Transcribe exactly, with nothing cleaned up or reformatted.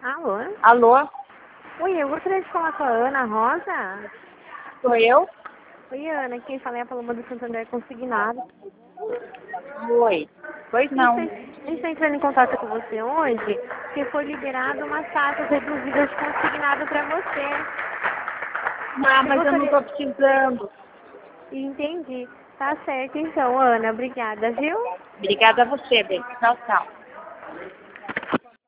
Alô? Alô? Oi, eu gostaria de falar com a Ana Rosa. Sou eu? Oi, Ana, quem fala é a Paloma do Santander Consignado. Oi. Pois A gente não. está a gente tá entrando em contato com você hoje, porque foi liberado umas taxas reduzidas de consignado para você. Ah, Você mas eu não gostaria... estou precisando. Entendi. Tá certo então, Ana. Obrigada, viu? Obrigada a você, bem. Tchau, tchau.